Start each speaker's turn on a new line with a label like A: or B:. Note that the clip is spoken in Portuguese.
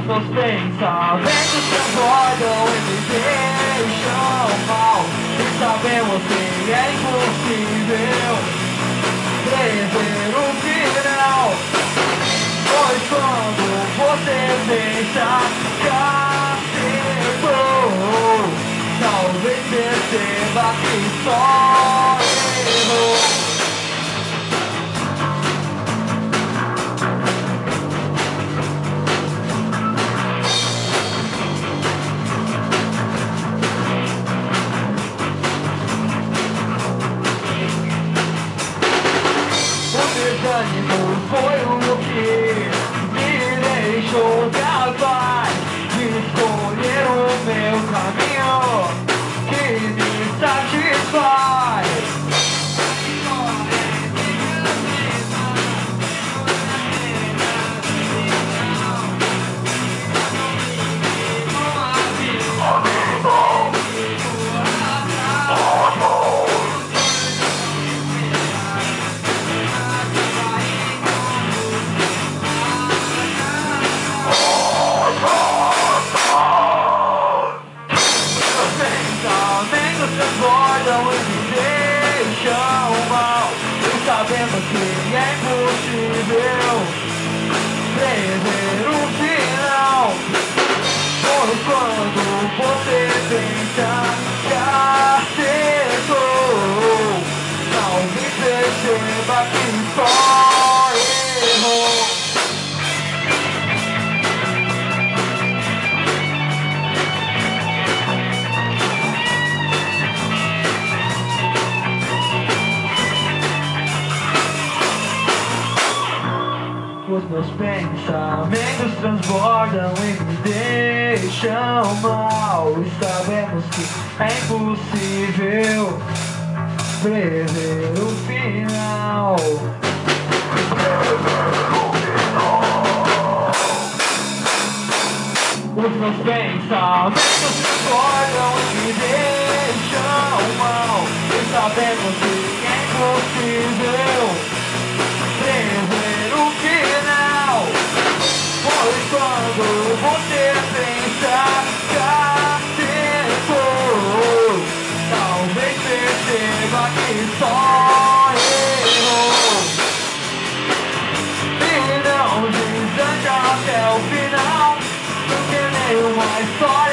A: Meus pensamentos transbordam e me deixam mal. E sabemos que é impossível prever o final. Pois quando você pensa que acertou, talvez perceba que só errou. Desânimo foi o que me deixou capaz de escolher o meu caminho que me satisfaz. Transbordam e me deixam mal. E sabemos que é impossível prever o final. Pois quando você pensa que acertou, talvez perceba que só errou. Os meus pensamentos transbordam e me deixam mal. E sabemos que é impossível prever o final. Os meus pensamentos transbordam e me deixam mal. E sabemos que é impossível prever o final. Pois quando você pensa que acertou, talvez perceba que só errou. E não desande até o final, porque nenhuma história